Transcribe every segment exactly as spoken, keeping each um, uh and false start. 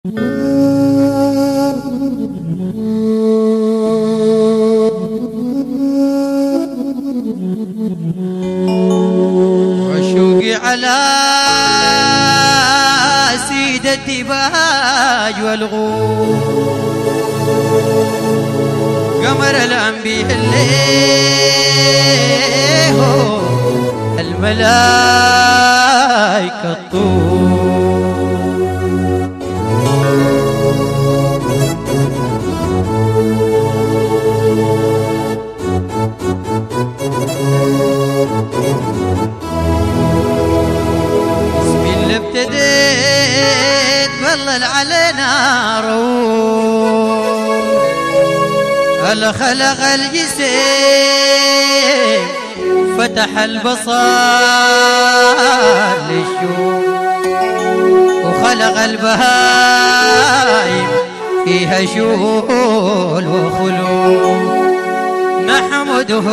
وشوقي على سيد الدباج والغور، قمر الأنبياء اللي هو الملائكة الطور. بسم الله ابتديت ظلل علينا روح، هلا خلق الجسم فتح البصار للشوق، وخلق البهايم فيها شول وخلود. نحمده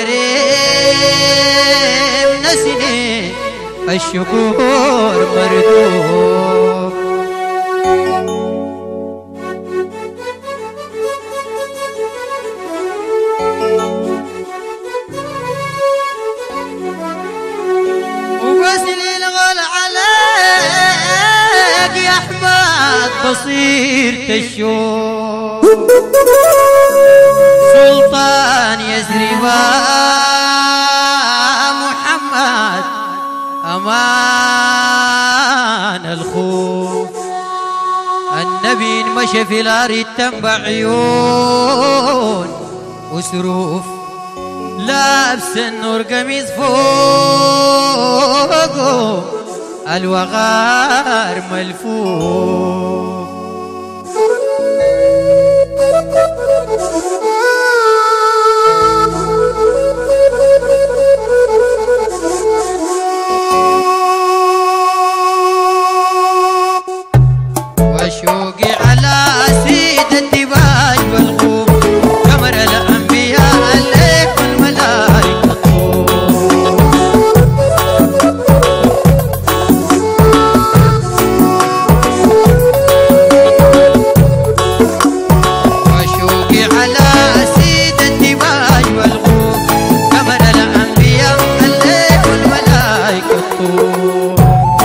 الكريم نسني الشكور مردود. وبسلي الغل عليك يا احمد بصيرة الشوق، سلطان يثرب محمد امان الخوف. النبي مشى في الارض تنبع عيون وسروف، لابس النور قميص فوقه الوغار ملفوف. وشوقي على سيد الدباج والغوم، قمر الأنبياء عليك والملائكة الطور. وشوقي على سيد الدباج والغوم، قمر الأنبياء عليك والملائكة الطور.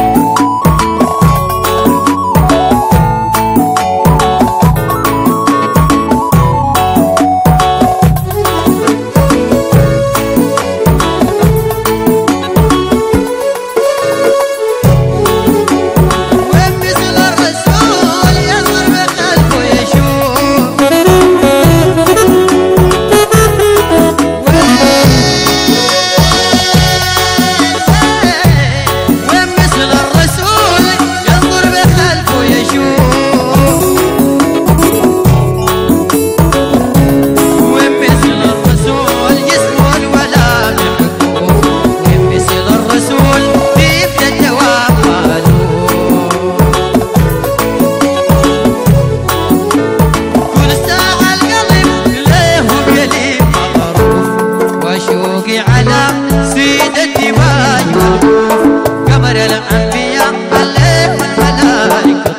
وشوقي على سيد الدباج والغوف، قمر الأنبياء عليه والملائكة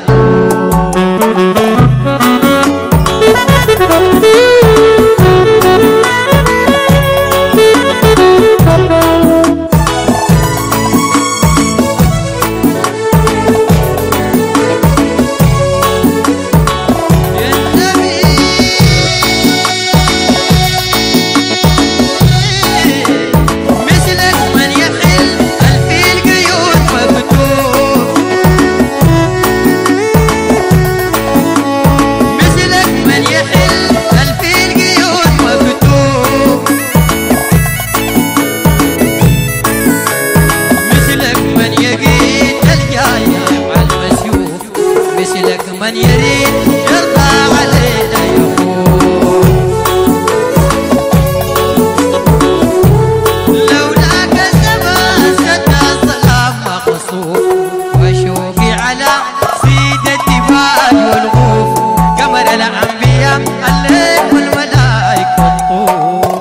من يريد يرضى علينا يقول. لولاك الزمان سد الظلام مخصوف. وشوقي على سيد الدباج والغوف، قمر الأنبياء عليك والملائكة الطور.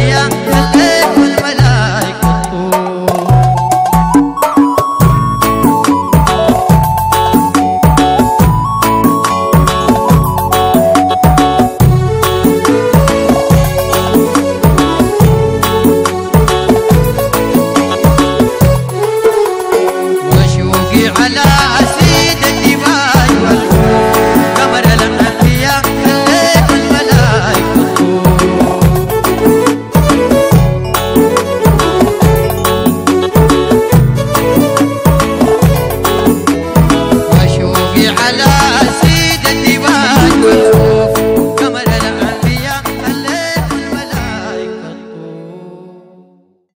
الأنبياء